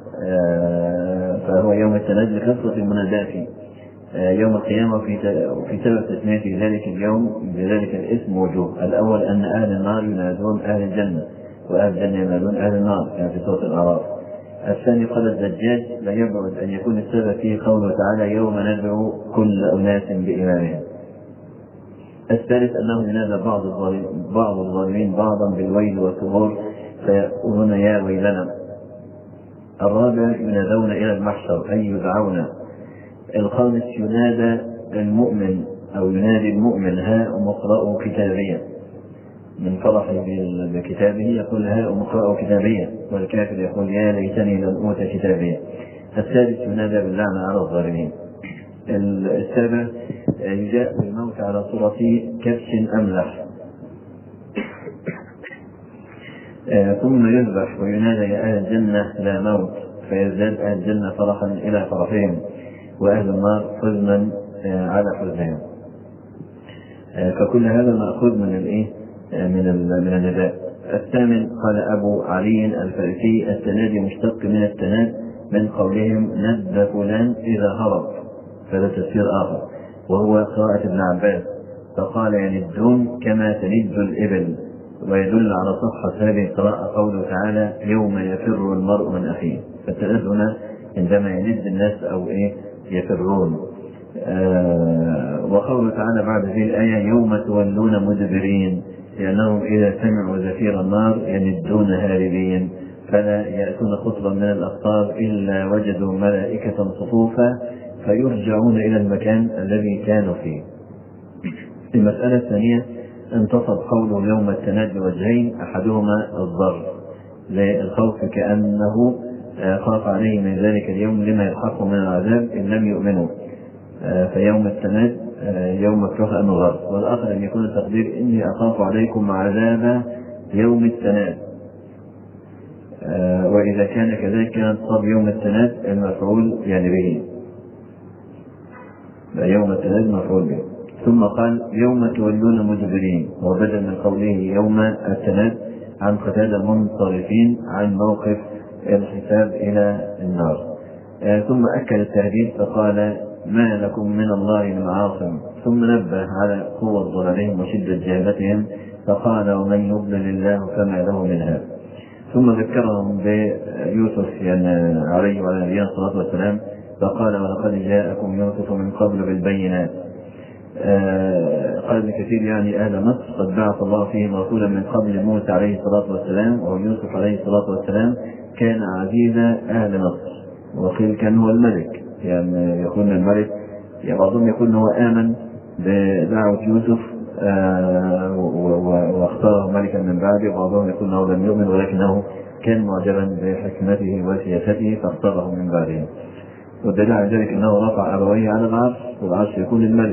فهو يوم التناد لكثرة المنادات فيه. يوم القيامة في سبب تسمية ذلك اليوم بذلك الاسم وجوه. الأول أن أهل النار ينادون أهل الجنة، وأهل الجنة ينادون أهل النار كما في سورة الأعراف. الثاني قال الزجاج لا يبعد أن يكون السبب فيه قوله تعالى يوم ندعو كل أناس بإمامهم. الثالث أنه ينادى بعض الظالمين بعض الظالمين بعضا بالويل والثبور فيقولون يا ويلنا. الرابع ينادون إلى المحشر أي يدعون. الخامس ينادى المؤمن أو ينادي المؤمن ها مقرأ كتابيا، من فرحه بكتابه يقول ها مقرأ كتابيا، والكافر يقول يا ليتني لم أوت كتابيا. السادس ينادى باللعنة على الظالمين. السابع يجاء بالموت على صورة كبش أملح، ثم يذبح وينادى يا أهل الجنة لا موت، فيزداد أهل الجنة فرحا إلى فرحهم، وأهل النار حزنا على حزنهم. فكل هذا مأخوذ من الايه من من النداء. الثامن قال أبو علي الفارسي التنادي مشتق من التناد من قولهم ند فلان إذا هرب، فهذا تفسير آخر وهو قراءة ابن عباس، فقال يندون كما تند الإبل، ويدل على صحة هذه القراءة قوله تعالى يوم يفر المرء من أخيه. فالتناد هنا عندما يند الناس أو إيه يفرون. آه وقوله تعالى بعد هذه الآية يوم تولون مدبرين، لأنهم إذا سمعوا زفير النار يندون هاربين، فلا يأتون خطبا من الأقطار إلا وجدوا ملائكة صفوفا فيرجعون إلى المكان الذي كانوا فيه. المسألة الثانية انتصب قوله يوم التناد بوجهين، أحدهما الضر للخوف كأنه خاف عليه من ذلك اليوم لما يلحقه من العذاب إن لم يؤمنوا، فيوم التناد يوم مكروه أنه ضر. والآخر أن يكون التقدير إني أخاف عليكم عذاب يوم التناد، وإذا كان كذلك كان صاب يوم التناد المفعول يعني به، يوم التناد مفعول به. ثم قال يوم تولون مدبرين، وبدل من قوله يوم التناد عن قتادة منصرفين عن موقف الحساب إلى النار. آه ثم أكد التهديد فقال ما لكم من الله من عاصم، ثم نبه على قوة ضلالهم وشدة جهالتهم فقال ومن يضلل الله فما له من هاد. ثم ذكرهم بيوسف يعني عليه وعلى نبينا الصلاة والسلام فقال ولقد جاءكم يوسف من قبل بالبينات. آه قال ابن كثير يعني أهل مصر قد بعث الله فيهم رسولا من قبل موسى عليه الصلاة والسلام، ويوسف عليه الصلاة والسلام كان عزيز أهل مصر، وقيل كان هو الملك، يعني يكون الملك يعني بعضهم يكون هو آمن بدعوة يوسف آه واختاره ملكا من بعده، وبعضهم يقول انه لم يؤمن ولكنه كان معجبا بحكمته وسياسته فاختاره من بعده. والدليل على ذلك انه رفع ابويه على العرش، والعرش يكون للملك،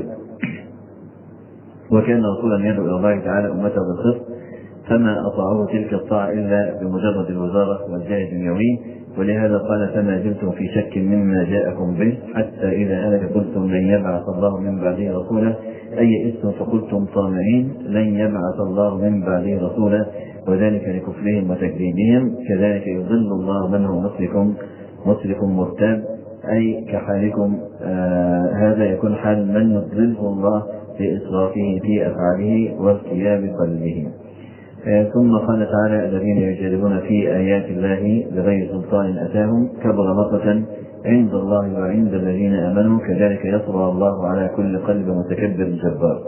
وكان رسولا يدعو الى الله تعالى امته بالقسط، فما اطاعوه تلك الطاعه الا بمجرد الوزاره والجاه الدنيوي. ولهذا قال: فما زلتم في شك مما جاءكم به حتى اذا هلك قلتم لن يبعث الله من بعده رسولا، اي يئستم فقلتم طامعين لن يبعث الله من بعده رسولا، وذلك لكفرهم وتكذيبهم، كذلك يضل الله من هو مسرف مسرف مرتاب، اي كحالكم. آه هذا يكون حال من يضله الله بإسرافه في أفعاله وارتياب قلبه. ثم قال تعالى: الذين يجادلون في آيات الله بغير سلطان أتاهم كبر مقتا عند الله وعند الذين آمنوا، كذلك يطبع الله على كل قلب متكبر جبار.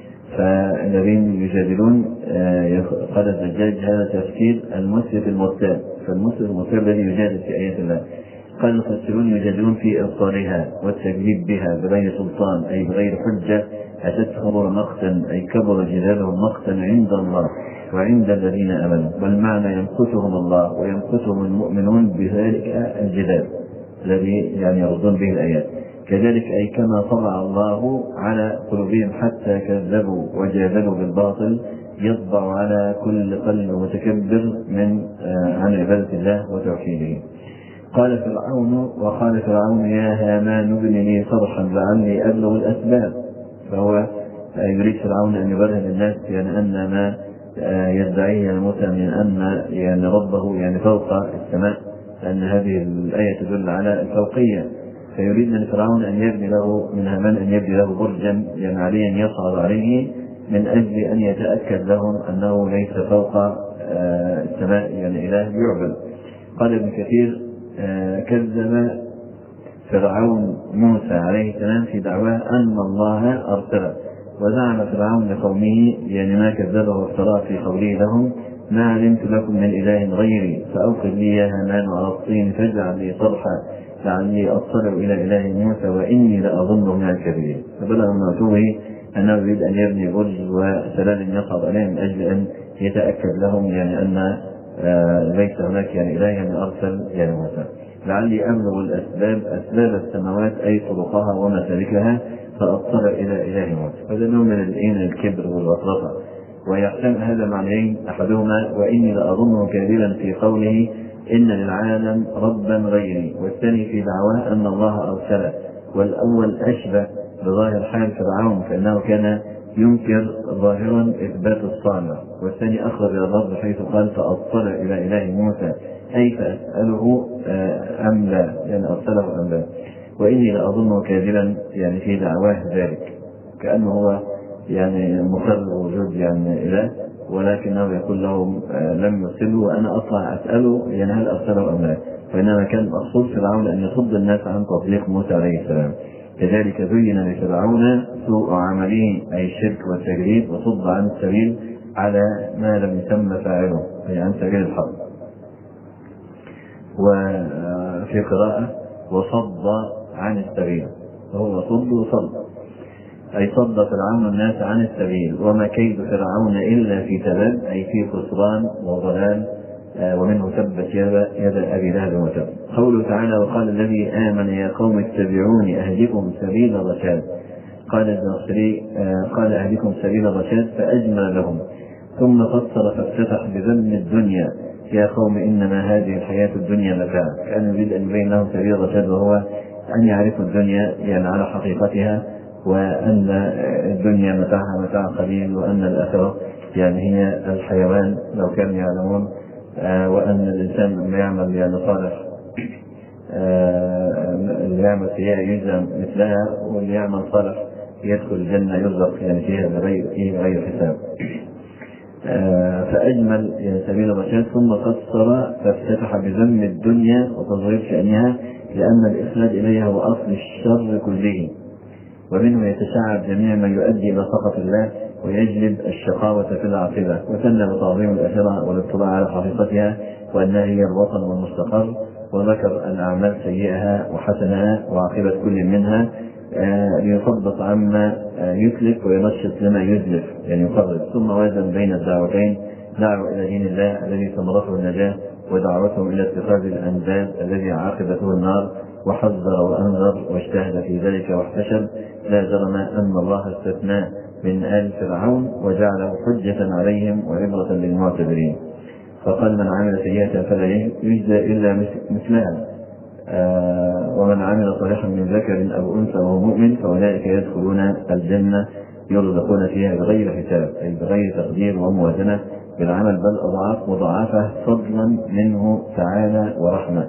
فالذين يجادلون قال الزجاج هذا تفسير المسرف المرتاب، فالمسرف المرتاب الذي يجادل في آيات الله. قال المفسرون: يجادلون في إبطالها والتكذيب بها بغير سلطان، أي بغير حجة أتت كبر مقتا، أي كبر جدالهم مقتا عند الله وعند الذين آمنوا، والمعنى يمقتهم الله ويمقتهم المؤمنون بذلك الجدال الذي يعني يردون به الآيات. كذلك أي كما طبع الله على قلوبهم حتى كذبوا وجادلوا بالباطل، يطبع على كل قلب متكبر من عن عبادة الله وتوحيده. قال فرعون وقال فرعون: يا هامان ابن لي صرحا لعلي أبلغ الأسباب. فهو يريد فرعون أن يبرهن للناس يعني أن ما يدعيه موسى من أن يعني ربه يعني فوق السماء، لأن هذه الآية تدل على الفوقية، فيريد من فرعون أن يبني له من هامان أن يبني له برجا يعني عليا يصعد عليه من أجل أن يتأكد لهم أنه ليس فوق السماء يعني إله يعبد. قال ابن كثير: كذب فرعون موسى عليه السلام في دعواه أن الله أرسله، وزعم فرعون لقومه يعني ما كذبه وافتراه في قوله لهم: ما علمت لكم من إله غيري فأوقد لي يا هامان على الطين فاجعل لي صرحا لعلي أطلع إلى إله موسى وإني لأظنه من الكاذبين. فبلغ من عتوه أنه يريد أن يبني برج وسلال يصعد عليه من أجل أن يتأكد لهم يعني أن آه ليس هناك يعني إله يعني أرسل يعني موسى. لعلي أبلغ الأسباب أسباب السماوات أي طرقها ومسالكها فأطلع إلى إله موسى. هذا نوع من الكبر والغطرسة، ويحتمل هذا معنيين: أحدهما وإني لأظنه كاذبا في قوله إن للعالم ربا غيري، والثاني في دعواه أن الله أرسله. والأول أشبه بظاهر حال فرعون فإنه كان ينكر ظاهرا إثبات الصانع، والثاني أخرج إلى الرب حيث قال فأطلع إلى إله موسى أي فأسأله أم لا، يعني أرسله أم لا. وإني لأظنه كاذبا يعني في دعواه ذلك، كأنه هو يعني مقرر وجود يعني إله، ولكنه يقول لهم لم يرسله وأنا أطلع أسأله يعني هل أرسله أم لا. فإنما كان مقصود فرعون أن يصد الناس عن تطبيق موسى عليه السلام. كذلك زين لفرعون سوء عمله أي الشرك والتكذيب، وصد عن السبيل على ما لم يسمى فاعله أي عن سبيل الحق. وفي قراءة وصد عن السبيل، وهو صد وصد أي صد فرعون الناس عن السبيل. وما كيد فرعون إلا في تباب أي في خسران وضلال، ومنه تبت يد أبي لهب وتب. قوله تعالى: وقال الذي آمن يا قوم اتبعوني أهدكم سبيل الرشاد. قال الزمخشري: قال أهدكم سبيل الرشاد فأجمل لهم، ثم فسر فافتتح بذم الدنيا: يا قوم إنما هذه الحياة الدنيا متاع. كان يريد أن يبين لهم سبيل الرشاد، وهو أن يعرفوا الدنيا يعني على حقيقتها، وأن الدنيا متاعها متاع قليل، وأن الآخرة يعني هي الحيوان لو كانوا يعلمون، آه وأن الإنسان لما يعمل يعني صالح اللي آه يعمل فيها يجزم مثلها، واللي يعمل صالح يدخل الجنة يرزق يعني فيها بغير فيه غير حساب. آه فأجمل يعني سبيل الرشاد. ثم فسر فافتتح بذم الدنيا وتصغير شأنها، لأن الإسناد إليها هو أصل الشر كله، ومنه يتشعب جميع ما يؤدي إلى سخط الله ويجلب الشقاوة في العاقبة. وثنى بتعظيم الآخرة والاطلاع على حقيقتها وأنها هي الوطن والمستقر، وذكر الأعمال سيئها وحسنها وعاقبة كل منها، ليثبط عما يتلف وينشط لما يزلف، يعني يقرب. ثم وازن بين الدعوتين، دعوة إلى دين الله الذي ثمرته النجاة، ودعوتهم إلى اتخاذ الأنداد الذي عاقبته النار، وحذر وأنذر واجتهد في ذلك واحتشد. لا جرم أن الله استثناه من آل فرعون وجعله حجة عليهم وعبرة للمعتبرين، فقال: من عمل سيئة فلا يجزى إلا مثلها، آه ومن عمل صالحا من ذكر أو أنثى وهو مؤمن فأولئك يدخلون الجنة يرزقون فيها بغير حساب، أي بغير تقدير وموازنة بالعمل، بل أضعاف مضاعفة فضلا منه تعالى ورحمة.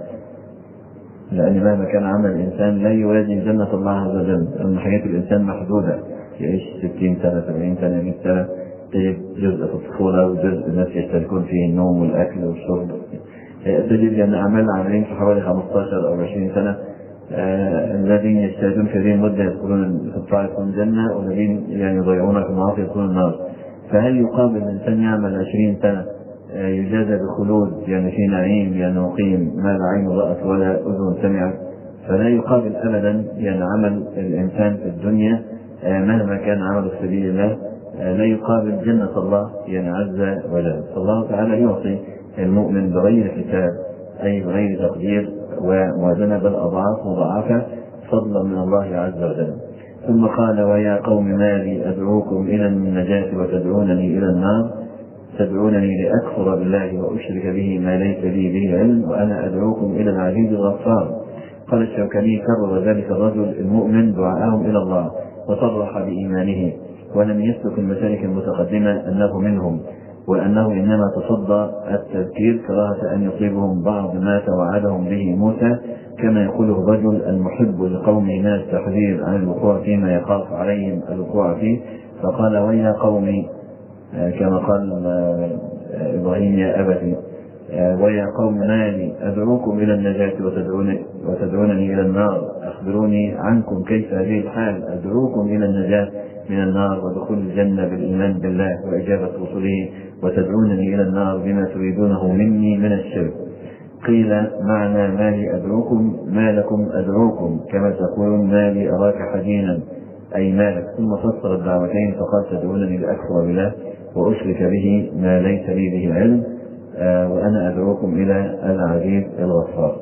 لأن مهما كان عمل الإنسان لا يوازي جنة الله عز وجل، لأن حياة الإنسان محدودة، يعيش ستين سنة سبعين سنة مئة سنة، تجد جزء في الطفولة وجزء الناس يشتركون فيه النوم والأكل والشرب، تجد أن أعمال عاملين في حوالي خمستاشر أو عشرين سنة. آه الذين يجتهدون في هذه المدة يدخلون في الطاعة يدخلون الجنة، والذين يعني يضيعون في المعاصي يدخلون النار. فهل يقابل الإنسان يعمل عشرين سنة آه يجازى بخلود، يعني في نعيم يعني مقيم ما لا عين رأت ولا أذن سمعت؟ فلا يقابل أبدا يعني عمل الإنسان في الدنيا آه مهما كان عمله في سبيل الله آه لا يقابل جنة الله يعني عز وجل. فالله تعالى يعطي المؤمن بغير حساب، أي بغير تقدير وموازنة، بل أضعاف مضاعفة فضلا من الله عز وجل. ثم قال: ويا قوم ما لي أدعوكم إلى النجاة وتدعونني إلى النار، تدعونني لأكفر بالله وأشرك به ما ليس لي به علم، وأنا أدعوكم إلى العزيز الغفار. قال الشوكاني: كرر ذلك الرجل المؤمن دعاءهم إلى الله وصرح بإيمانه، ولم يسلك المسالك المتقدمة أنه منهم، وأنه إنما تصدى التذكير كراهة أن يصيبهم بعض ما توعدهم به موسى، كما يقوله الرجل المحب لقومه من التحذير عن الوقوع فيما يخاف عليهم الوقوع فيه، فقال: ويا قومي، كما قال إبراهيم: يا أبتي. ويا قوم ما لي أدعوكم إلى النجاة وتدعونني, وتدعونني إلى النار، أخبروني عنكم كيف هذه الحال، أدعوكم إلى النجاة من النار ودخول الجنة بالإيمان بالله وإجابة رسله، وتدعونني إلى النار بما تريدونه مني من الشرك. قيل: معنى ما لي أدعوكم ما لكم أدعوكم، كما تقولون ما لي أراك حزينا، أي مالك. ثم فسر الدعوتين فقال: تدعونني لأكفر بالله وأشرك به ما ليس لي به علم، آه وأنا أدعوكم إلى العزيز الغفار.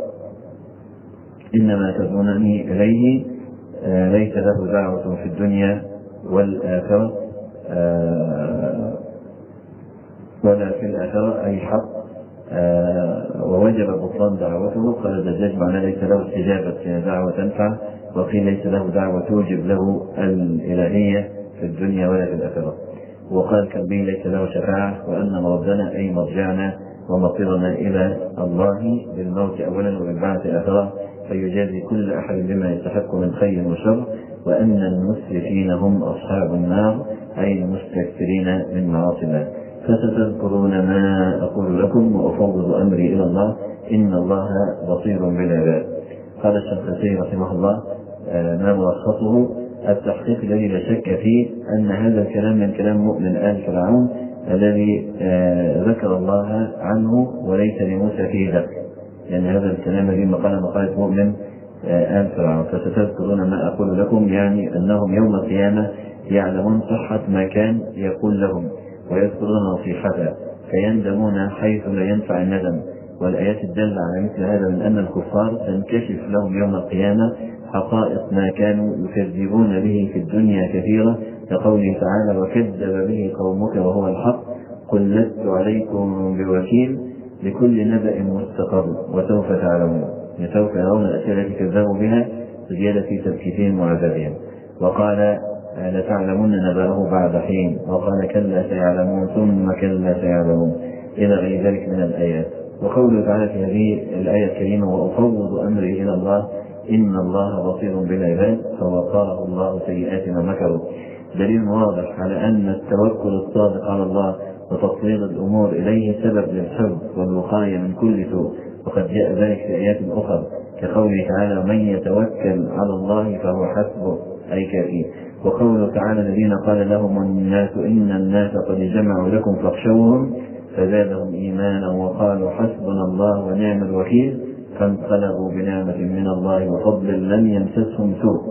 إنما تدعونني إليه آه ليس له دعوة في الدنيا والآخرة آه ولا في الآخرة، أي حق، آه ووجب بطلان دعوته. قال الدجاج: معناه ليس له استجابة دعوة تنفع، وقيل ليس له دعوة توجب له الإلهية في الدنيا ولا في الآخرة. وقال كلبي: ليس له شفاعة، وأن مردنا أي مرجعنا ومصيرنا إلى الله بالموت أولا وبالبعث آخرة، فيجازي كل أحد بما يستحق من خير وشر، وأن المسرفين هم أصحاب النار، أي المستكثرين من معاصي الله. فستذكرون ما أقول لكم وأفوض أمري إلى الله، إن الله بصير بالعباد. قال الشنقيطي رحمه الله: ما ملخصه؟ التحقيق الذي لا شك فيه أن هذا الكلام من كلام مؤمن آل فرعون الذي ذكر الله عنه وليس لموسى فيه ذكر، يعني هذا الكلام الذي مقال مقالة مؤمن آل فرعون. فستذكرون ما أقول لكم، يعني أنهم يوم القيامة يعلمون صحة ما كان يقول لهم ويذكرون نصيحته، فيندمون حيث لا ينفع الندم. والآيات الدالة على مثل هذا من أن الكفار تنكشف لهم يوم القيامة حقائق ما كانوا يكذبون به في الدنيا كثيرة، كقوله تعالى: وكذب به قومك وهو الحق، قل لست عليكم بوكيل، لكل نبأ مستقر وسوف تعلمون. سوف يرون الأشياء التي كذبوا بها زيادة في تبكيتهم وعذابهم. وقال: لتعلمن نبأه بعد حين، وقال: كلا سيعلمون ثم كلا سيعلمون، إلى غير ذلك من الآيات. وقوله تعالى في هذه الآية الكريمة: وأفوض أمري إلى الله إن الله بصير بالعباد، فوقاه الله سيئات ما مكروا، دليل واضح على أن التوكل الصادق على الله وتفويض الأمور إليه سبب للحفظ والوقاية من كل سوء. وقد جاء ذلك في آيات أخرى كقوله تعالى: من يتوكل على الله فهو حسبه، أي كافيه. وقوله تعالى: الذين قال لهم الناس إن الناس قد جمعوا لكم فاخشوهم فزادهم إيمانا وقالوا حسبنا الله ونعم الوكيل، فانقلبوا بنعمة من الله وفضل لم يمسسهم سوء.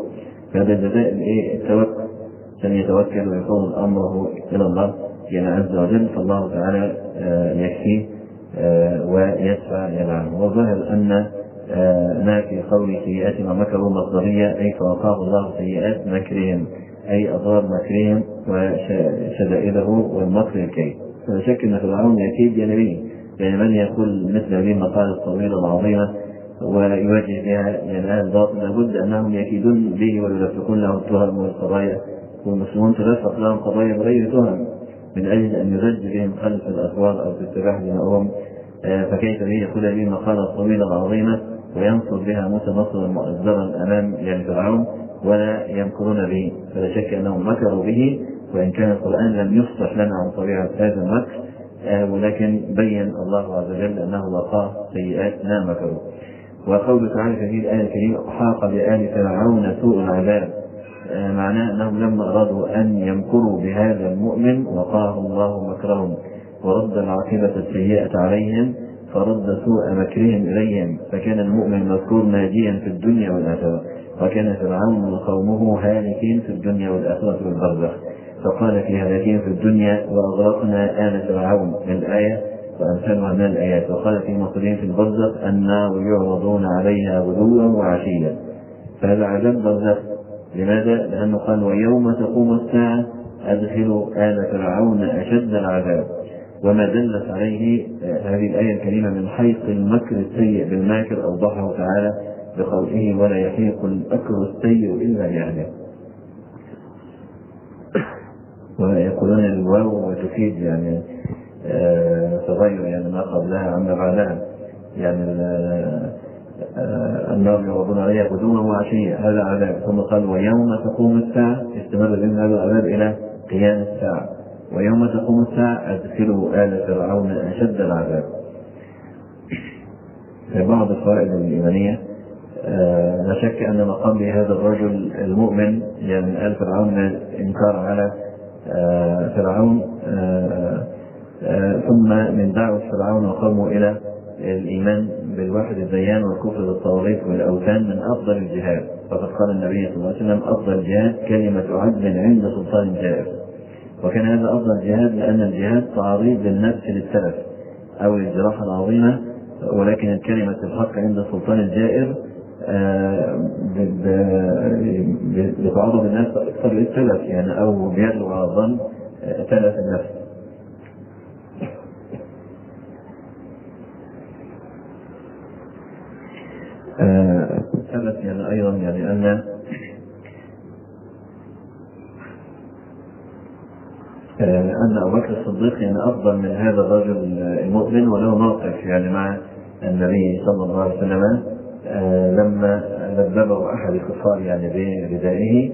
هذا جزاء الايه التوكل، عشان يتوكل ويفوض امره الى الله يعني عز وجل، فالله تعالى يكفيه ويدفع يلعنه. وظهر ان ما في قول سيئات ما مكروا مصدريه، اي فوقاه الله سيئات مكرهم، اي اضرار مكرهم وشدائده والمكر الكيد. فلا شك ان فرعون يكيد ينبيه، يعني من يقول مثل هذه المقالة الطويلة العظيمة ويواجه بها يعني أهل الباطل لابد أنهم يكيدون به ويلفقون له التهم والقضايا، والمسلمون تلفق لهم قضايا بغير تهم من أجل أن يزج بهم خلف الأسوار أو في السباح دماؤهم. فكيف به يقول هذه المقالة الطويلة العظيمة وينصر بها موسى نصرا مؤزرا أمام يعني فرعون ولا يمكرون به؟ فلا شك أنهم مكروا به، وإن كان القرآن لم يفصح لنا عن طبيعة هذا المكر، آه ولكن بين الله عز وجل أنه وقاه سيئات ما مكروا. وقوله تعالى في هذه الآية الكريمة حاق بآل فرعون سوء العذاب، آه معناه أنهم لما أرادوا أن يمكروا بهذا المؤمن وقاه الله مكرهم ورد العاقبة السيئة عليهم، فرد سوء مكرهم إليهم، فكان المؤمن مذكور ناجيا في الدنيا والآخرة، وكان فرعون وقومه هالكين في الدنيا والآخرة والبرزخ. فقال في هلاكهم في الدنيا وأغرقنا آل فرعون من الآية وأمثالها من الآيات. وقال في مصرهم في البرزخ النار يعرضون عليها غدوا وعشيا، فهذا عذاب برزخ. لماذا؟ لأنه قال ويوم تقوم الساعة أدخلوا آل فرعون أشد العذاب. وما دلت عليه هذه الآية الكريمة من حيث المكر السيء بالماكر أوضحه تعالى بقوله ولا يحيق المكر السيء إلا بأهله. ويقولون الواو وتفيد يعني تغير يعني ما قبلها عما بعدها، يعني النار يعرضون عليها غدوا وعشيا هذا عذاب، ثم قال ويوم تقوم الساعة استمر بهم هذا العذاب إلى قيام الساعة، ويوم تقوم الساعة أدخلوا آل فرعون أشد العذاب. في بعض الفوائد الإيمانية لا شك أن مقام هذا الرجل المؤمن يعني من آل فرعون إنكار على فرعون، ثم من دعوة فرعون وقومه إلى الإيمان بالوحد الديان والكفر بالطواغيت والأوثان من أفضل الجهاد. فقد قال النبي صلى الله عليه وسلم أفضل الجهاد كلمة عدل عند سلطان جائر، وكان هذا أفضل الجهاد لأن الجهاد تعريض للنفس للتلف أو الجراحة العظيمة، ولكن الكلمة الحق عند السلطان الجائر بتعرض الناس أكثر للتلف يعني أو بيدلو على الظن تلف النفس. ثبت يعني أيضا يعني أن أن أبو بكر الصديق يعني أفضل من هذا الرجل المؤمن، وله موقف يعني مع النبي صلى الله عليه وسلم لما لببه أحد الكفار يعني بردائه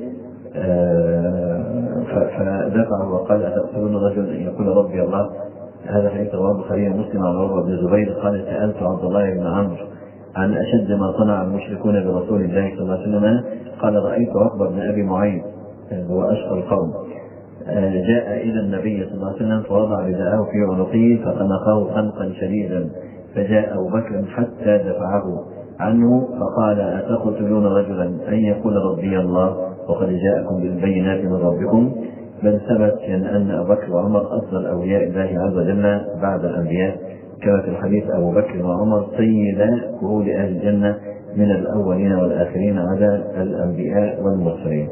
فدفعه وقال أتقتلون رجل أن يقول ربي الله؟ هذا حديث رواه البخاري ومسلم عن عروة بن الزبير قال سألت عبد الله بن عمرو عن أشد ما صنع المشركون برسول الله صلى الله عليه وسلم، قال رأيت عقبة بن أبي معيط هو أشقى القوم جاء إلى النبي صلى الله عليه وسلم فوضع رداءه في عنقه فخنقه خنقا شديدا، فجاء أبو بكر حتى دفعه عنه فقال أتقتلون رجلا أن يقول ربي الله وقد جاءكم بالبينات من ربكم؟ بل ثبت أن أبو بكر وعمر أفضل أولياء الله عز وجل بعد الأنبياء، كما في الحديث أبو بكر وعمر سيدا كهول أهل الجنة من الأولين والآخرين على الأنبياء والمرسلين.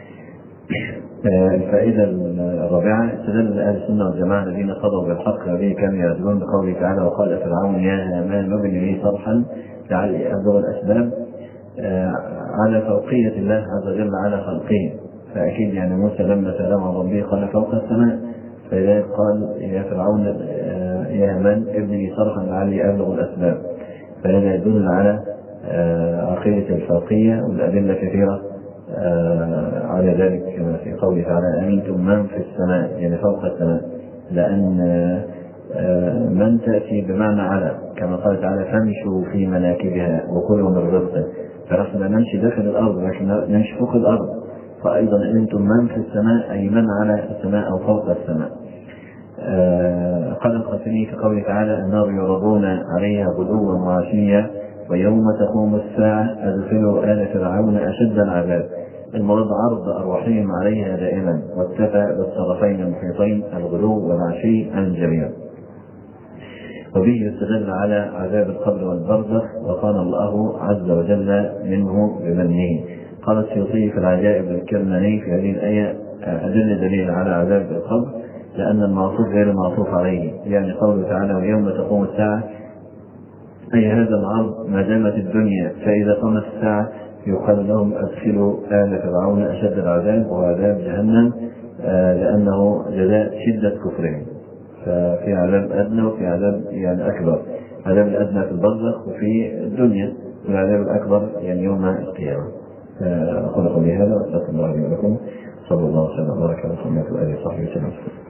الفائدة الرابعة استدل أهل السنة والجماعة الذين قضوا بالحق الذي كانوا يعدلون بقوله تعالى وقال فرعون يا هامان ابن لي صرحا لعلي أبلغ الأسباب على فوقية الله عز وجل على خلقه. فأكيد يعني موسى لما سلم عن ربه قال فوق السماء، فلذلك قال يا فرعون يا هامان ابن لي صرحا لعلي أبلغ الأسباب، فهذا يدل على عقيدة الفوقية، والأدلة كثيرة على ذلك كما في قوله تعالى أمنتم من في السماء يعني فوق السماء، لأن من تأتي بمعنى على كما قال تعالى فامشوا في مناكبها وكلوا من رزقه، فنحن لا نمشي داخل الأرض لكن نمشي فوق الأرض، فأيضا أنتم من في السماء أي من على السماء أو فوق السماء. قال القاسمي في قوله تعالى النار يعرضون عليها غدوا وعشيا ويوم تقوم الساعة أدخلوا آل فرعون أشد العذاب، المراد عرض أرواحهم عليها دائما، واتفى بالطرفين المحيطين الغلو والعشي عن الجميع. وبه يستدل على عذاب القبر والبرزخ، وقال الله عز وجل منه بمنه. قال السيوطي في العجائب الكرماني في هذه الآية: أدل دليل على عذاب القبر لأن المعصوف غير المعصوف عليه، يعني قوله تعالى: ويوم تقوم الساعة، أي هذا العرض ما دامت الدنيا، فإذا قامت الساعة يقال لهم أدخلوا آل فرعون أشد العذاب وعذاب جهنم، لأنه جزاء شدة كفرهم. ففي عذاب أدنى وفي عذاب يعني أكبر، عذاب الأدنى في البرزخ وفي الدنيا، والعذاب الأكبر يعني يوم القيامة. أقول قولي هذا وأستغفر الله لي ولكم، صلى الله وسلم وبارك على محمد وآله وصحبه وسلم.